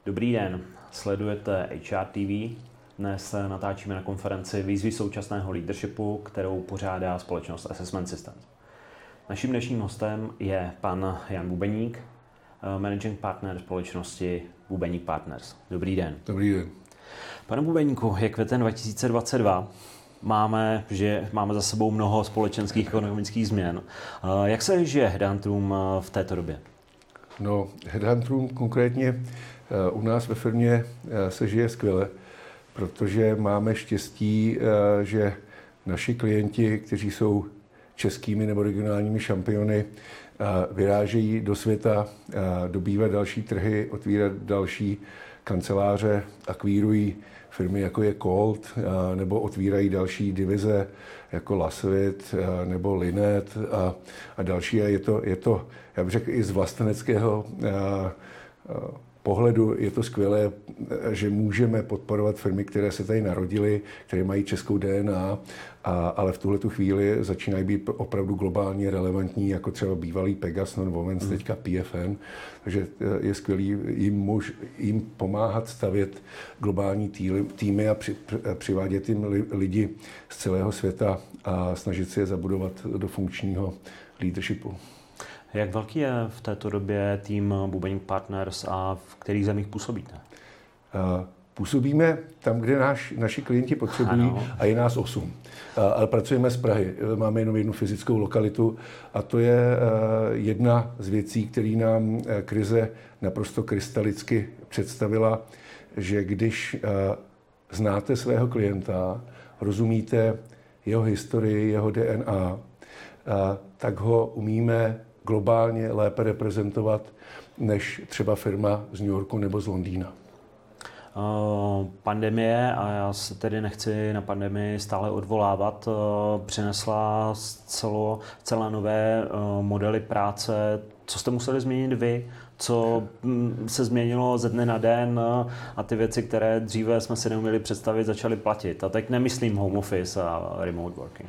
Dobrý den, sledujete HR TV. Dnes natáčíme na konferenci Výzvy současného leadershipu, kterou pořádá společnost Assessment Systems. Naším dnešním hostem je pan Jan Bubeník, managing partner společnosti Bubeník Partners. Dobrý den. Dobrý den. Pane Bubeníku, je květen 2022. Máme za sebou mnoho společenských ekonomických změn. Jak se žije headhunterům v této době? No, headhunterům konkrétně u nás ve firmě se žije skvěle, protože máme štěstí, že naši klienti, kteří jsou českými nebo regionálními šampiony, vyrážejí do světa, dobývat další trhy, otvírat další kanceláře, akvírují firmy jako je Colt, nebo otvírají další divize jako Lasvit nebo Linet a další. A je to, já bych řekl, i z vlasteneckého pohledu je to skvělé, že můžeme podporovat firmy, které se tady narodily, které mají českou DNA, ale v tuhletu chvíli začínají být opravdu globálně relevantní, jako třeba bývalý Pegas, Nonwovens, teďka PFN. Takže je skvělý jim pomáhat stavět globální týmy a přivádět jim lidi z celého světa a snažit se je zabudovat do funkčního leadershipu. Jak velký je v této době tým Bubeník Partners a v kterých zemích působíte? Působíme tam, kde naši klienti potřebují, a je nás 8. Ale pracujeme z Prahy. Máme jenom jednu fyzickou lokalitu a to je jedna z věcí, který nám krize naprosto krystalicky představila, že když znáte svého klienta, rozumíte jeho historii, jeho DNA, tak ho umíme globálně lépe reprezentovat než třeba firma z New Yorku nebo z Londýna. Pandemie, a já se tedy nechci na pandemii stále odvolávat, přinesla celé nové modely práce. Co jste museli změnit vy? Co se změnilo ze dne na den a ty věci, které dříve jsme si neuměli představit, začaly platit? A teď nemyslím home office a remote working.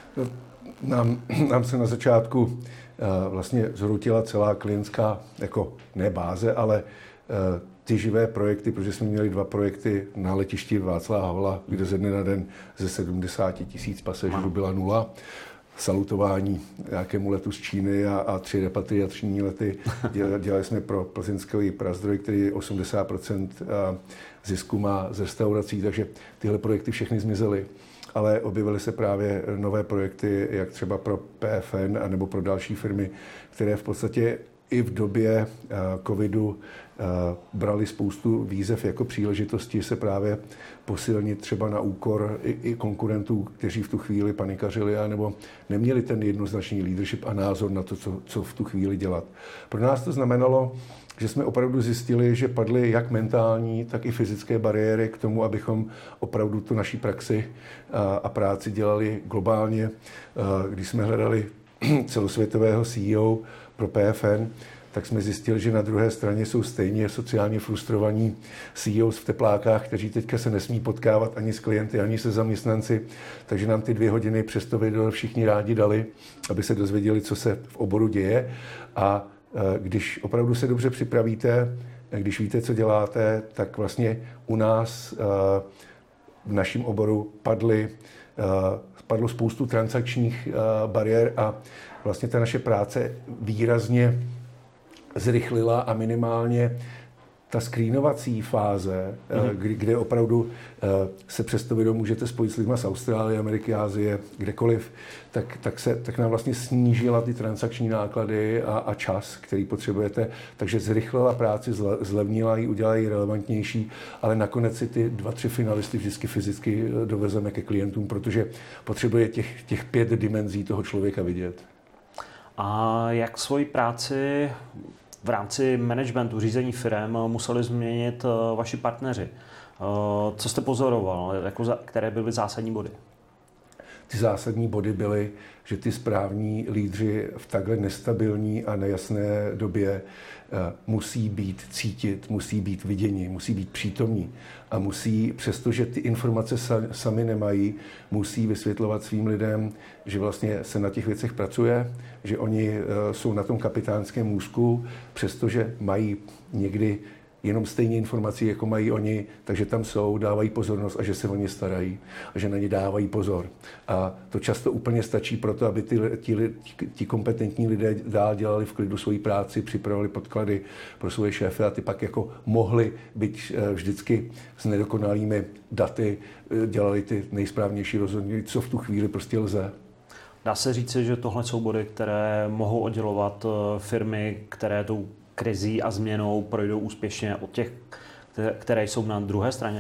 Nám se na začátku vlastně zhroutila celá klientská, jako ne báze, ale ty živé projekty, protože jsme měli 2 projekty na letišti Václava Havla, kde ze dne na den ze 70 000 pasažerů byla 0. Salutování nějakému letu z Číny a 3 repatriační lety. Dělali jsme pro plzeňský Prazdroj, který 80% zisku má z restaurací, takže tyhle projekty všechny zmizely. Ale objevily se právě nové projekty, jak třeba pro PFN nebo pro další firmy, které v podstatě i v době covidu brali spoustu výzev jako příležitosti se právě posilnit třeba na úkor i konkurentů, kteří v tu chvíli panikařili nebo neměli ten jednoznačný leadership a názor na to, co v tu chvíli dělat. Pro nás to znamenalo, že jsme opravdu zjistili, že padly jak mentální, tak i fyzické bariéry k tomu, abychom opravdu tu naší praxi a práci dělali globálně. Když jsme hledali celosvětového CEO pro PFN, tak jsme zjistili, že na druhé straně jsou stejně sociálně frustrovaní CEOs v teplákách, kteří teďka se nesmí potkávat ani s klienty, ani se zaměstnanci. Takže nám ty 2 hodiny přes to video všichni rádi dali, aby se dozvěděli, co se v oboru děje. A když opravdu se dobře připravíte, když víte, co děláte, tak vlastně u nás v našem oboru padlo spoustu transakčních bariér a vlastně ta naše práce výrazně zrychlila a minimálně ta screenovací fáze, kde opravdu se přes to video můžete spojit s lidma z Austrálie, Ameriky, Asie, kdekoliv, tak nám vlastně snížila ty transakční náklady a čas, který potřebujete. Takže zrychlila práci, zlevnila ji, udělala ji relevantnější, ale nakonec si ty 2-3 finalisty vždycky fyzicky dovezeme ke klientům, protože potřebuje těch 5 dimenzí toho člověka vidět. A jak svoji práci v rámci managementu, řízení firem museli změnit vaši partneři? Co jste pozoroval? Které byly zásadní body? Ty zásadní body byly, že ty správní lídři v takhle nestabilní a nejasné době musí být cítit, musí být viděni, musí být přítomní a musí, přestože ty informace sami nemají, musí vysvětlovat svým lidem, že vlastně se na těch věcech pracuje, že oni jsou na tom kapitánském můstku, přestože mají někdy jenom stejně informací, jako mají oni, takže tam jsou, dávají pozornost a že se o ně starají a že na ně dávají pozor. A to často úplně stačí pro to, aby ti kompetentní lidé dál dělali v klidu svoji práci, připravili podklady pro svoje šéfy a ty pak jako mohli být vždycky s nedokonalými daty, dělali ty nejsprávnější rozhodnutí, co v tu chvíli prostě lze. Dá se říci, že tohle jsou body, které mohou oddělovat firmy, které tou krizí a změnou projdou úspěšně od těch, které jsou na druhé straně?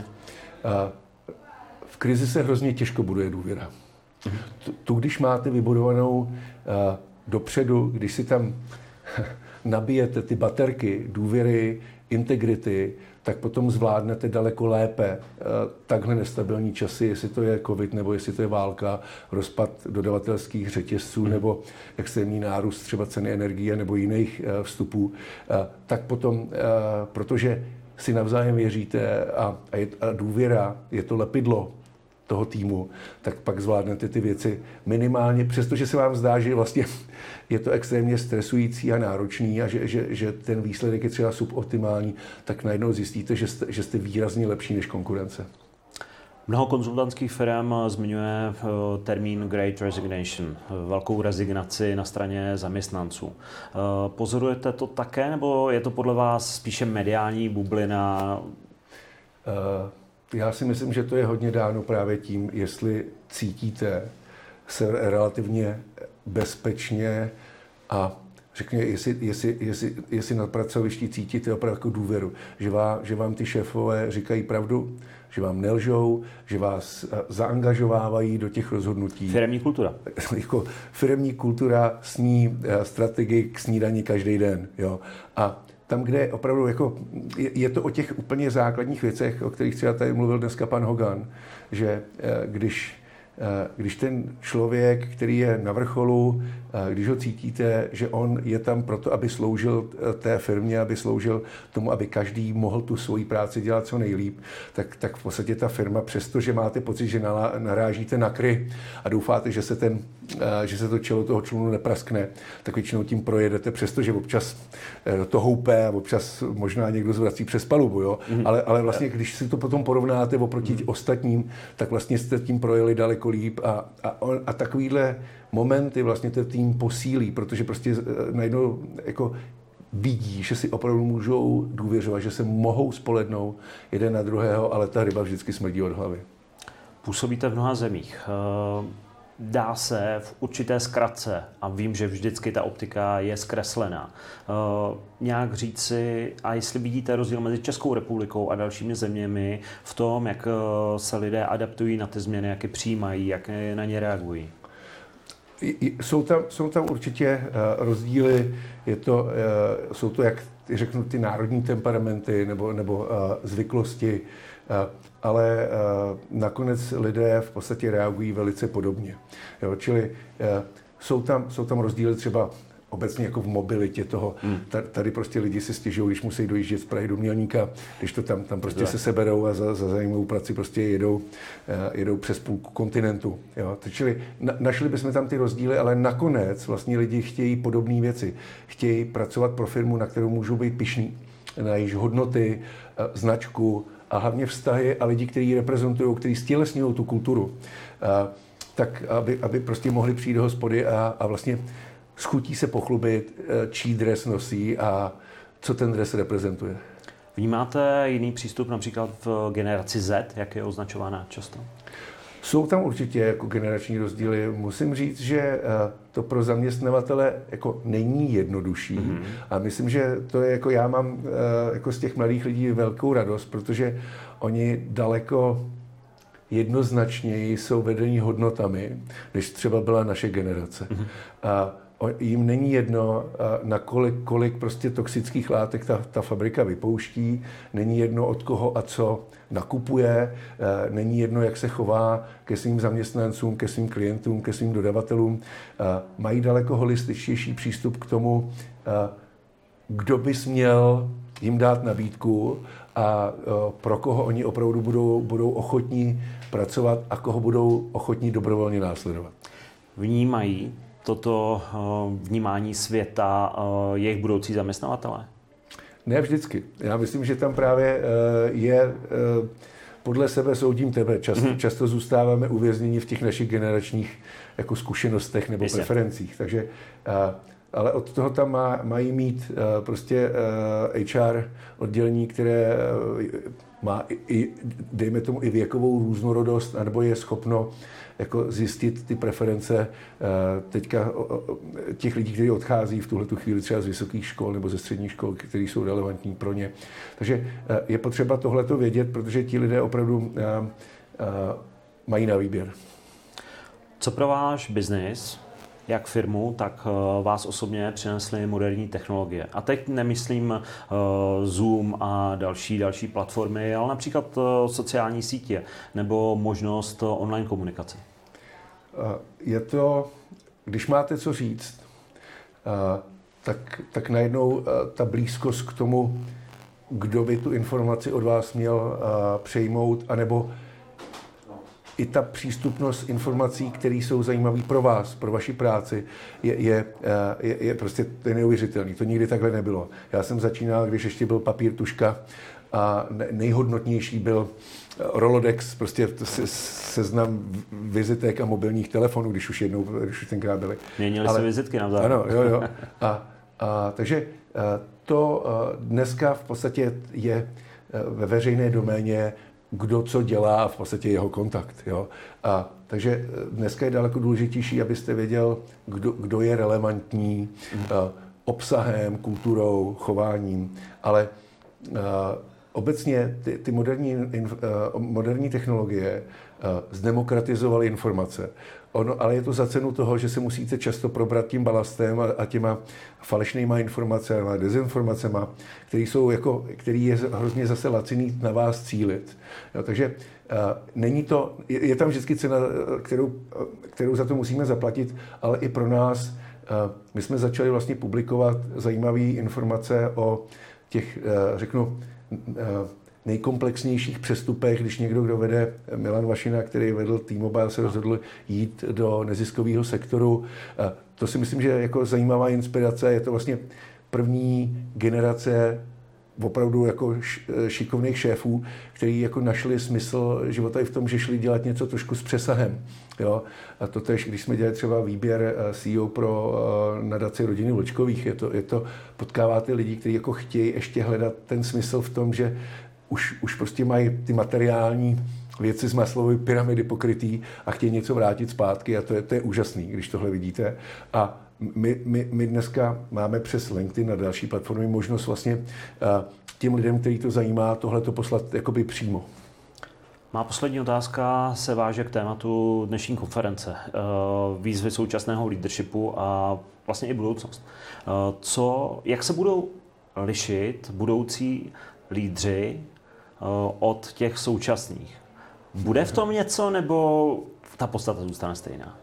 V krizi se hrozně těžko buduje důvěra. Tu, když máte vybudovanou dopředu, když si tam nabijete ty baterky důvěry, integrity, tak potom zvládnete daleko lépe takhle nestabilní časy, jestli to je covid, nebo jestli to je válka, rozpad dodavatelských řetězců, nebo extrémní nárůst třeba ceny energie nebo jiných vstupů, tak potom, protože si navzájem věříte a důvěra je to lepidlo toho týmu, tak pak zvládnete ty věci minimálně, přestože se vám zdá, že vlastně je to extrémně stresující a náročný a že ten výsledek je třeba suboptimální, tak najednou zjistíte, že jste výrazně lepší než konkurence. Mnoho konzultantských firm zmiňuje termín Great Resignation, velkou rezignaci na straně zaměstnanců. Pozorujete to také, nebo je to podle vás spíše mediální bublina? Já si myslím, že to je hodně dáno právě tím, jestli cítíte se relativně bezpečně a řekněme, jestli na pracovišti cítíte opravdu jako důvěru, že vám ty šéfové říkají pravdu, že vám nelžou, že vás zaangažovávají do těch rozhodnutí. Firemní kultura. Jako firemní kultura sní strategii k snídani každý den. Jo. A tam, kde opravdu jako, je to o těch úplně základních věcech, o kterých třeba tady mluvil dneska pan Hogan, že když ten člověk, který je na vrcholu, když ho cítíte, že on je tam proto, aby sloužil té firmě, aby sloužil tomu, aby každý mohl tu svoji práci dělat co nejlíp, tak v podstatě ta firma, přestože máte pocit, že narážíte na kry a doufáte, že se to čelo toho člunu nepraskne, tak většinou tím projedete, přestože občas to houpe a občas možná někdo zvrací přes palubu, jo? Ale vlastně, když si to potom porovnáte oproti ostatním, tak vlastně jste tím projeli daleko líp a takovýhle momenty vlastně ten tým posílí, protože prostě najednou jako vidí, že si opravdu můžou důvěřovat, že se mohou spolednout jeden na druhého, ale ta ryba vždycky smrdí od hlavy. Působíte v mnoha zemích. Dá se v určité zkratce, a vím, že vždycky ta optika je zkreslená, nějak říci, a jestli vidíte rozdíl mezi Českou republikou a dalšími zeměmi v tom, jak se lidé adaptují na ty změny, jak je přijímají, jak na ně reagují? Jsou tam určitě rozdíly, jsou to, jak řeknu, ty národní temperamenty nebo zvyklosti, ale nakonec lidé v podstatě reagují velice podobně. Jo, čili jsou tam rozdíly třeba obecně jako v mobilitě toho. Tady prostě lidi si stěžují, když musí dojíždět z Prahy do Mělníka, když to tam prostě se seberou a za zajímavou prací prostě jedou přes půl kontinentu. Jo. Čili našli bychom tam ty rozdíly, ale nakonec vlastně lidi chtějí podobné věci. Chtějí pracovat pro firmu, na kterou můžou být pyšní, na jejíž hodnoty, značku a hlavně vztahy a lidi, kteří ji reprezentují, kteří stělesňují tu kulturu, tak aby prostě mohli přijít do hospody a vlastně s chutí se pochlubit, čí dres nosí a co ten dres reprezentuje. Vnímáte jiný přístup například v generaci Z, jak je označována často? Jsou tam určitě jako generační rozdíly. Musím říct, že to pro zaměstnavatele jako není jednodušší. A myslím, že to je jako já mám jako z těch mladých lidí velkou radost, protože oni daleko jednoznačněji jsou vedení hodnotami, než třeba byla naše generace. A jim není jedno, na kolik prostě toxických látek ta fabrika vypouští, není jedno, od koho a co nakupuje, není jedno, jak se chová ke svým zaměstnancům, ke svým klientům, ke svým dodavatelům. Mají daleko holističtější přístup k tomu, kdo by směl jim dát nabídku a pro koho oni opravdu budou ochotní pracovat a koho budou ochotní dobrovolně následovat. Vnímají toto vnímání světa jejich budoucí zaměstnavatelé? Ne vždycky. Já myslím, že tam právě je, podle sebe soudím tebe, často zůstáváme uvězněni v těch našich generačních jako zkušenostech nebo preferencích. Takže, ale od toho tam mají mít prostě HR oddělení, které má dejme tomu i věkovou různorodost, anebo je schopno jako zjistit ty preference teďka těch lidí, kteří odchází v tuhletu chvíli třeba z vysokých škol nebo ze středních škol, které jsou relevantní pro ně. Takže je potřeba tohleto vědět, protože ti lidé opravdu mají na výběr. Co pro váš biznis, jak firmu, tak vás osobně přinesly moderní technologie? A teď nemyslím Zoom a další platformy, ale například sociální sítě nebo možnost online komunikace. Je to, když máte co říct, tak najednou ta blízkost k tomu, kdo by tu informaci od vás měl přejmout, anebo i ta přístupnost informací, které jsou zajímavé pro vás, pro vaši práci, je prostě neuvěřitelný. To nikdy takhle nebylo. Já jsem začínal, když ještě byl papír, tužka a nejhodnotnější byl Rolodex, prostě seznam vizitek a mobilních telefonů, když už tenkrát byly. Měnili se vizitky navzájem. Ano, jo. Takže to dneska v podstatě je ve veřejné doméně, kdo co dělá a v podstatě jeho kontakt. Jo? Takže dneska je daleko důležitější, abyste věděl, kdo je relevantní obsahem, kulturou, chováním, ale obecně ty moderní technologie zdemokratizovaly informace. Ale je to za cenu toho, že se musíte často probrat tím balastem a těma falešnýma informacemi, dezinformacemi, který je hrozně zase laciný na vás cílit. Jo, takže není to, je tam vždycky cena, kterou za to musíme zaplatit, ale i pro nás, my jsme začali vlastně publikovat zajímavé informace o těch, řeknu, nejkomplexnějších přestupech, když někdo, kdo vede, Milan Vašina, který vedl T-Mobile, se rozhodl jít do neziskového sektoru. To si myslím, že je jako zajímavá inspirace. Je to vlastně první generace opravdu jako šikovných šéfů, kteří jako našli smysl života i v tom, že šli dělat něco trošku s přesahem. Jo? A to tež, když jsme dělali třeba výběr CEO pro nadaci rodiny Vlčkových, je to potkáváte lidi, kteří jako chtějí ještě hledat ten smysl v tom, že už prostě mají ty materiální věci z Maslowovy pyramidy pokrytý a chtějí něco vrátit zpátky a to je úžasný, když tohle vidíte. A my dneska máme přes LinkedIn a další platformy možnost vlastně těm lidem, který to zajímá, tohleto poslat jakoby přímo. Má poslední otázka se váže k tématu dnešní konference. Výzvy současného leadershipu a vlastně i budoucnost. Jak se budou lišit budoucí lídři od těch současných? Bude v tom něco, nebo ta podstata zůstane stejná?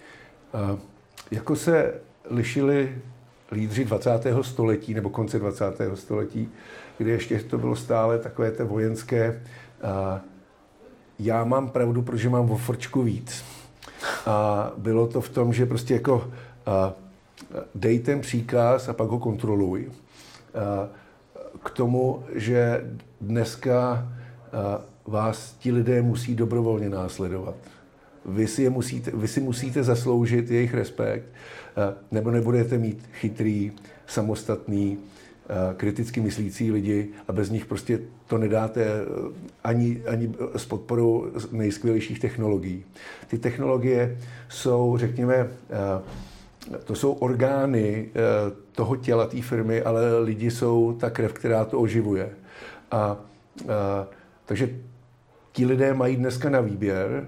Jako se lišili lídři 20. století nebo konce 20. století, kdy ještě to bylo stále takové té vojenské já mám pravdu, protože mám o frčku víc. A bylo to v tom, že prostě jako dej ten příkaz a pak ho kontroluj. K tomu, že dneska vás ti lidé musí dobrovolně následovat. Vy si musíte zasloužit jejich respekt, nebo nebudete mít chytrý, samostatný, kriticky myslící lidi a bez nich prostě to nedáte ani s podporou nejskvělejších technologií. Ty technologie jsou, řekněme, to jsou orgány toho těla té firmy, ale lidi jsou ta krev, která to oživuje. Takže ti lidé mají dneska na výběr.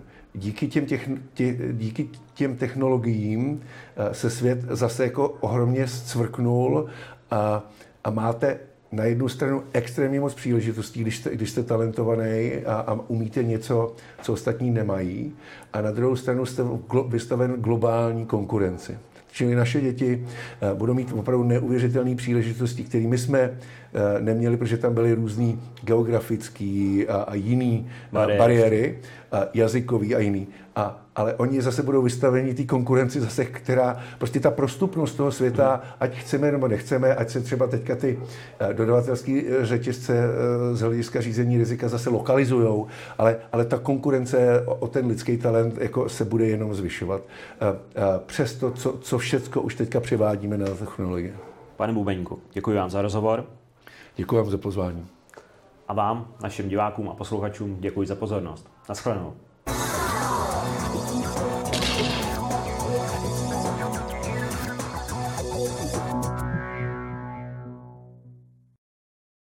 Díky těm technologiím se svět zase jako ohromně zcvrknul a máte na jednu stranu extrémně moc příležitostí, když jste talentovaný a umíte něco, co ostatní nemají, a na druhou stranu jste vystaven globální konkurenci. Čili naše děti budou mít opravdu neuvěřitelné příležitosti, které my jsme neměli, protože tam byly různý geografické a jiné bariéry. jazykový a jiný. Ale oni zase budou vystaveni té konkurenci zase, která prostě ta prostupnost toho světa, ať chceme nebo nechceme, ať se třeba teďka ty dodavatelské řetězce z hlediska řízení rizika zase lokalizujou, ale ta konkurence o ten lidský talent jako se bude jenom zvyšovat. Přes to, co všecko už teďka převádíme na technologie. Pane Bubeníku, děkuji vám za rozhovor. Děkuji vám za pozvání. A vám, našim divákům a posluchačům, děkuji za pozornost. Naschledanou.